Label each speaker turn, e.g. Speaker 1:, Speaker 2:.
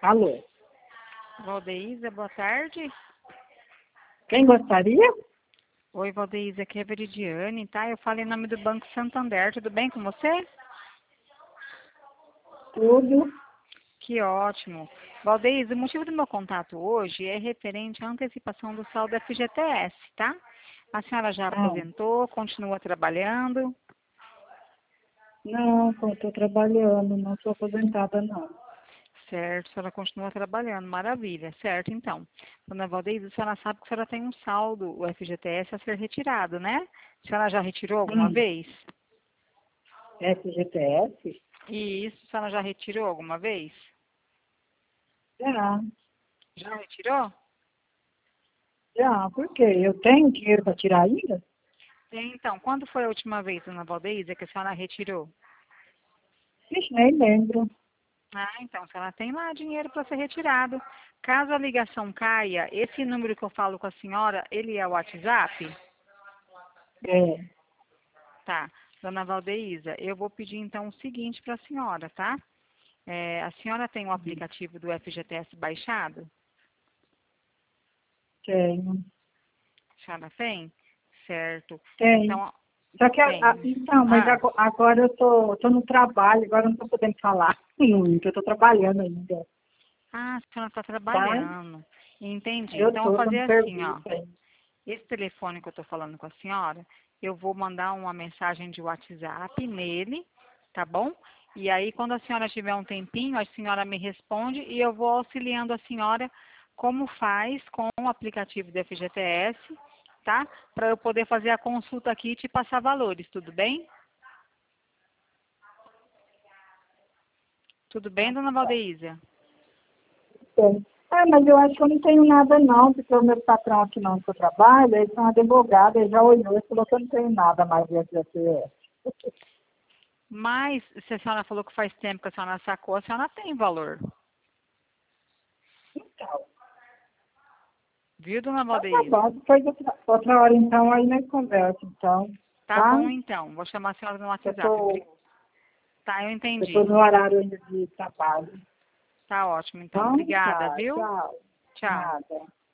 Speaker 1: Alô?
Speaker 2: Valdeísa, boa tarde.
Speaker 1: Quem gostaria?
Speaker 2: Oi, Valdeísa, aqui é a Veridiane, tá? Eu falo em nome do Banco Santander, tudo bem com você?
Speaker 1: Tudo.
Speaker 2: Que ótimo. Valdeísa, o motivo do meu contato hoje é referente à antecipação do saldo FGTS, tá? A senhora já
Speaker 1: Ah,
Speaker 2: aposentou, continua trabalhando?
Speaker 1: não, eu estou trabalhando, não sou aposentada, não.
Speaker 2: Certo, a senhora continua trabalhando, maravilha. Certo, então. Dona Valdeísa, a senhora sabe que a senhora tem um saldo, o FGTS, a ser retirado, né? A senhora já retirou alguma
Speaker 1: Hum,
Speaker 2: vez?
Speaker 1: FGTS?
Speaker 2: E isso, a senhora já retirou alguma vez?
Speaker 1: Já,
Speaker 2: Já retirou?
Speaker 1: já, por quê? Eu tenho dinheiro para tirar ainda?
Speaker 2: Então, quando foi a última vez, dona Valdeísa, que a senhora retirou?
Speaker 1: Ixi, nem lembro.
Speaker 2: Ah, então, a senhora tem lá dinheiro para ser retirado. Caso a ligação caia, esse número que eu falo com a senhora, ele é o WhatsApp?
Speaker 1: É,
Speaker 2: Tá. Dona Valdeísa, eu vou pedir então o seguinte para a senhora, tá? A senhora tem o aplicativo do FGTS baixado?
Speaker 1: tenho,
Speaker 2: A senhora tem? Certo.
Speaker 1: tenho.
Speaker 2: Então,
Speaker 1: Só que,
Speaker 2: tem.
Speaker 1: então, mas
Speaker 2: Ah,
Speaker 1: agora eu tô no trabalho, agora eu não estou podendo falar muito, eu estou trabalhando ainda,
Speaker 2: a senhora está
Speaker 1: tá?
Speaker 2: trabalhando. Entendi.
Speaker 1: Eu
Speaker 2: Então, eu vou
Speaker 1: tô
Speaker 2: fazer
Speaker 1: no
Speaker 2: assim, ó.
Speaker 1: serviço ainda.
Speaker 2: Esse telefone que eu estou falando com a senhora, eu vou mandar uma mensagem de WhatsApp nele, tá bom? E aí, quando a senhora tiver um tempinho, a senhora me responde e eu vou auxiliando a senhora como faz com o aplicativo do FGTS, tá? Para eu poder fazer a consulta aqui e te passar valores, tudo bem? Tudo bem, dona Valdeísa?
Speaker 1: Tem. Mas eu acho que eu não tenho nada não, porque o meu patrão aqui não que eu trabalho, eles são advogados, ele já olhou e falou que eu não tenho nada mais de FGTS.
Speaker 2: Mas, se a senhora falou que faz tempo que a senhora sacou, a senhora tem valor.
Speaker 1: Então,
Speaker 2: Viu, dona
Speaker 1: tá
Speaker 2: Valdeísa?
Speaker 1: bom, depois outra hora então, aí nós conversa, então,
Speaker 2: Tá
Speaker 1: tá?
Speaker 2: bom, então. Vou chamar a senhora no
Speaker 1: Eu
Speaker 2: WhatsApp.
Speaker 1: tô,
Speaker 2: Tá, eu
Speaker 1: eu tô
Speaker 2: entendi.
Speaker 1: no horário ainda de trabalho.
Speaker 2: Tá ótimo, então.
Speaker 1: Então,
Speaker 2: Obrigada,
Speaker 1: tá,
Speaker 2: viu?
Speaker 1: tchau.
Speaker 2: Tchau.
Speaker 1: Nada.